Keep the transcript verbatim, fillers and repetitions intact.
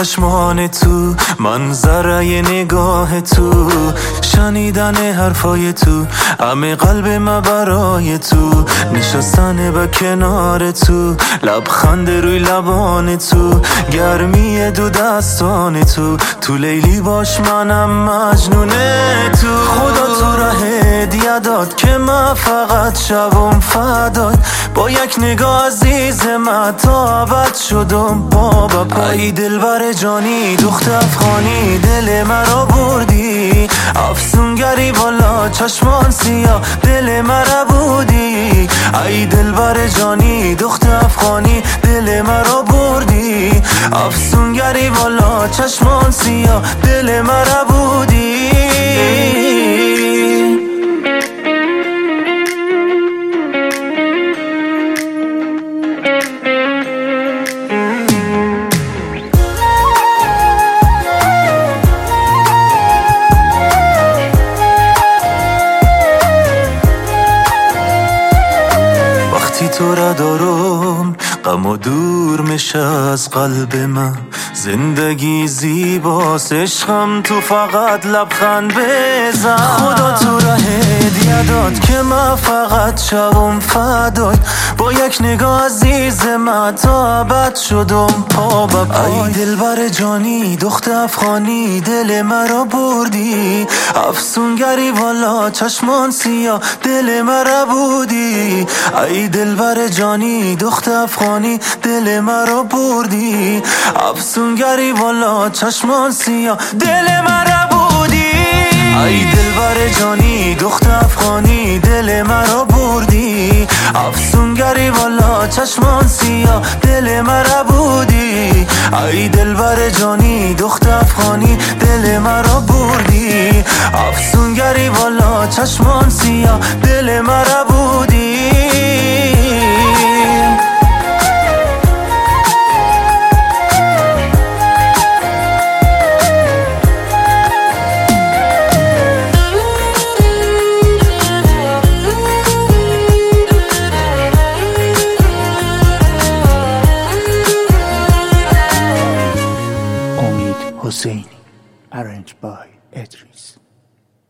چشمان تو، منظره نگاه تو، شنیدن حرفای تو، همه قلب ما برای تو، نشستن با کنار تو، لبخند روی لبان تو، گرمی دو دستان تو، تو لیلی باش منم مجنون تو. خدا تو را هدیه داد که من فقط شبم فداد، با یک نگاه عزیز من تا ابد شدم بابا پای. ای دلبر جانی دختر افغانی، دل مرا بردی، افسونگری بالا چشمان سیاه، دل مرا بودی. ای دلبر جانی دختر افغانی، دل مرا بردی، افسونگری بالا چشمان سیاه، دل مرا بودی. تو را دارم غم و دور میشه از قلب من، زندگی زیباست عشقم تو فقط لبخند بزن. خدا تو را هدیه داد که من فقط شبم فداد، با یک نگاه عزیز من تا ابد شدم پا به پای. ای دلبر جانی دختر افغانی، دل مرا بردی، افسونگری والا چشمان سیاه، دل مرا بودی. ای دلبر جانی دختر افغانی، دل مرا بردی، افسونگری والا چشمان سیاه، دل مرا بودی. ای دلبر جانی دختر افغانی، دل مرا بردی، افسونگری والا چشمان سیاه، دل مرا بودی. ای دلبر جانی دختر افغانی، دل مرا بردی، افسونگری والا چشمان سیاه، دل مرا بودی. Omid Hosseini, arranged by Edris.